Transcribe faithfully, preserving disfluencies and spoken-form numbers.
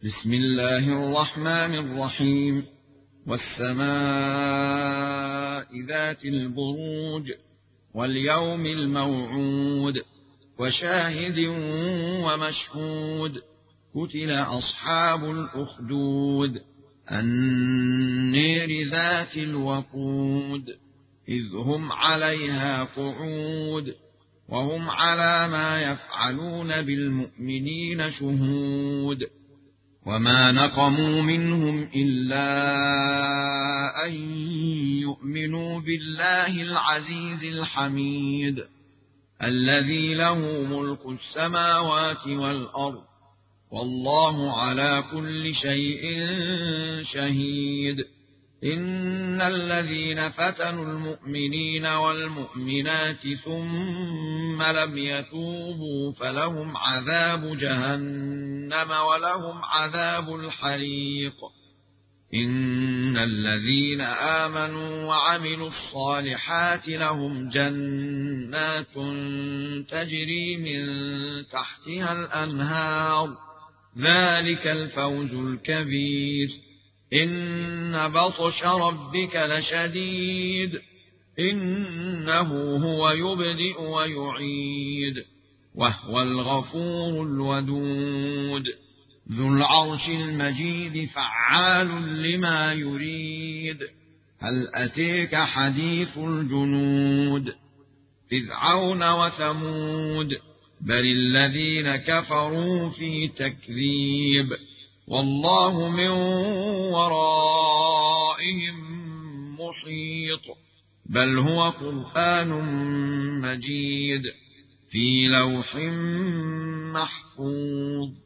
بسم الله الرحمن الرحيم والسماء ذات البروج واليوم الموعود وشاهد ومشهود قتل أصحاب الأخدود النير ذات الوقود إذ هم عليها قعود وهم على ما يفعلون بالمؤمنين شهود وما نقموا منهم إلا أن يؤمنوا بالله العزيز الحميد الذي له ملك السماوات والأرض والله على كل شيء شهيد إن الذين فتنوا المؤمنين والمؤمنات ثم لم يتوبوا فلهم عذاب جهنم ولهم عذاب الحريق إن الذين آمنوا وعملوا الصالحات لهم جنات تجري من تحتها الأنهار ذلك الفوز الكبير إن بطش ربك لشديد إنه هو يبدئ ويعيد وهو الغفور الودود ذو العرش المجيد فعال لما يريد هل أتيك حديث الجنود فرعون وثمود بل الذين كفروا في تكذيب والله من ورائهم محيط بل هو قرآن مجيد في لوح محفوظ.